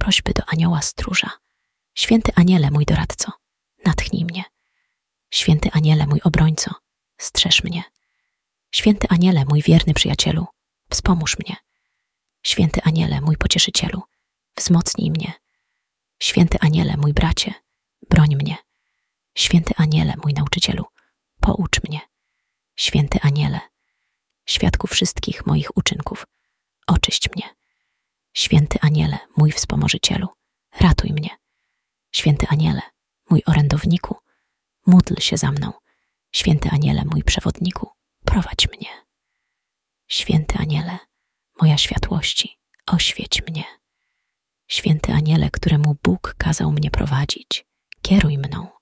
prośby do anioła stróża. Święty aniele, mój doradco, natchnij mnie. Święty aniele, mój obrońco, strzeż mnie. Święty aniele, mój wierny przyjacielu, wspomóż mnie. Święty aniele, mój pocieszycielu, wzmocnij mnie. Święty aniele, mój bracie, broń mnie. Święty aniele, mój nauczycielu, poucz mnie. Święty aniele, świadku wszystkich moich uczynków, oczyść mnie. Święty aniele, mój wspomożycielu, ratuj mnie. Święty aniele, mój orędowniku, módl się za mną. Święty aniele, mój przewodniku, prowadź mnie. Święty aniele, moja światłości, oświeć mnie. Święty aniele, któremu Bóg kazał mnie prowadzić, kieruj mną.